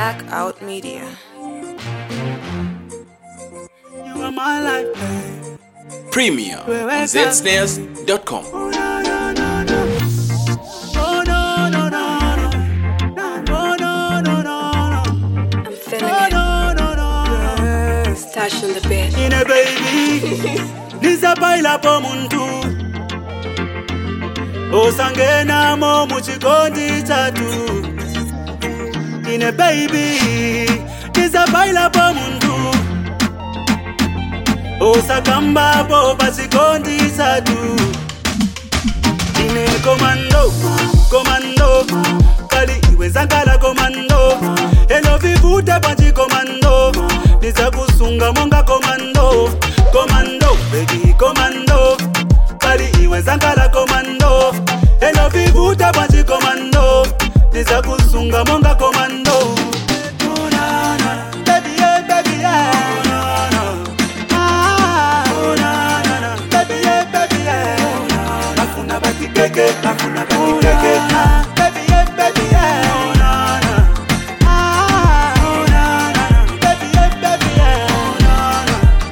Blackout Media. You are my life, babe. Premium on zsnares.com. Oh no no no no. Oh no no no no. Oh no no no no. I'm feeling Oh it. no no no. Stash on the bed. Ine baby. Niza baila po muntu. Osangena mo muchikondi tatu. Ine baby. Niza baila po muntu. Osakamba po pasikondi tatu. Ine komando, komando. Kali iwe zangala komando. Elo vivute panchi komando. Niza kusunga monga komando. Komando, baby komando. Kali iwe zangala komando. Elo vivute panchi komando. Niza kusunga monga komando. Oh na na, baby yeah, baby yeah. Oh na na, ah, oh na na, baby yeah, baby yeah. Oh na na, hakuna baki keke, hakuna baki keke. Baby yeah, baby yeah. Oh na na, ah, oh na na, baby yeah, baby yeah. Oh na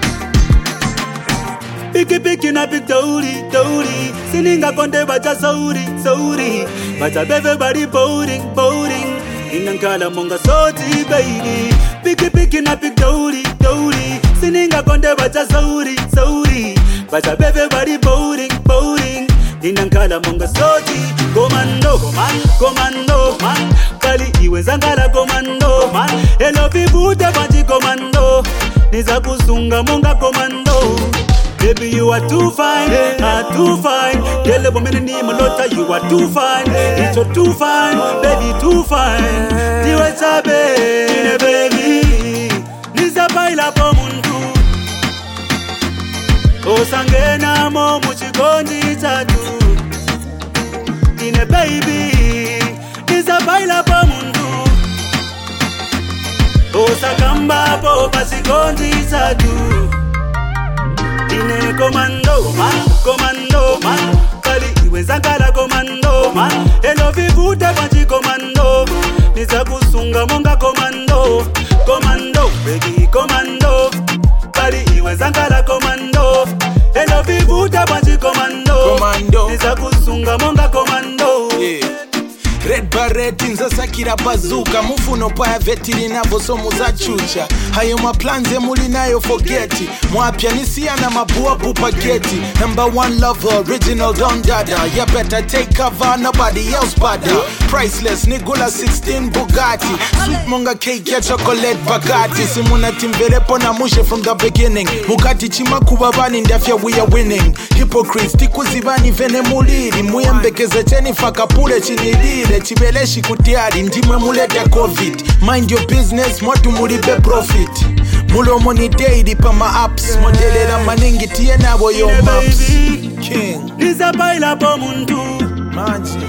na. Piki na big dori, dori. Sininga konde bacha sauri, sauri. Bacha bebe body boating, boating. Inankala monga soti baby. Piki na big dori, dori. Sininga konde bacha sauri, sauri. Bacha bebe body boating, boating. Inankala monga soti. Komando, komando, man. Kali iwe zangala komando, man. Elo vivute panchi komando. Niza kusunga monga komando. Baby, you are too fine, too fine. Tell the woman in Malota, you are too fine. It's so too fine, baby, too fine. Diwe sabe, ine baby. Niza baila po muntu. Osangena mo muchikondi tatu. Ine baby. Niza baila po muntu. Osakamba po pasikondi tatu. Ine komando, man, komando, man. Kali iwe zangala komando, man. Elo vivute panchi komando. Niza kusunga monga komando. Komando, baby komando. Kali iwe zangala komando. Elo vivute panchi komando. Komando. Niza kusunga monga komando. Yeah. Red Barret nzasakira bazuka mufuno paya vetiri navo somu za chucha hayo maplanze muli nayo forgeti mwapya nisia na mabua bupageti number one lover original Don Dada you better take cover nobody else bada priceless nigula 16 Bugatti sweet monga cake ya chocolate bagati simuna timberepo na mushe from the beginning mukati chima kubabani ndafya we are winning hypocrites tikuzibani vene muliri muyembekeze cheni fakapule chinilire chibeleshi kutiari ndimwe mulete covid mind your business mwatu mulibe profit mulomo ni daily pa ma apps modelera maningi tiye nabo yo maps king Niza baila po muntu manji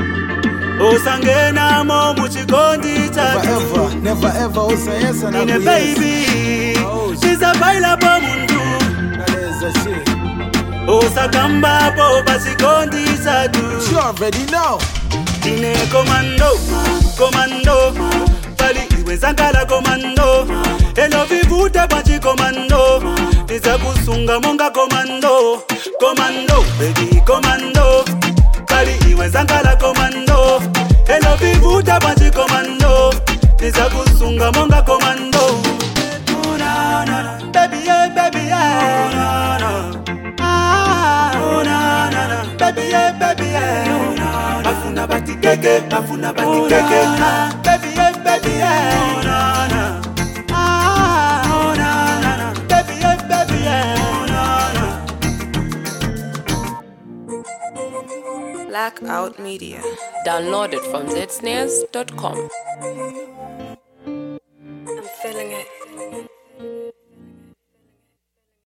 osangena mo muchikondi tatu never ever osayesa na ine baby Niza baila po muntu naleza shit osakamba po pasikondi tatu you already know Ine komando, komando. Kali iwe zangala komando. Elo vivute panchi komando. Niza kusunga monga komando. Komando, baby komando. Kali iwe zangala komando. Elo vivute panchi komando. Niza kusunga monga komando. Oh na na, baby yeah, baby yeah. Oh na na, ah, oh na na, baby yeah, baby yeah. Oh na na, afuna bati keke, afuna bati keke. Baby yeah, baby yeah. Oh na na, ah, oh na na, baby yeah, baby yeah. Oh na na. Blackout Media. Download it from zsnares.com.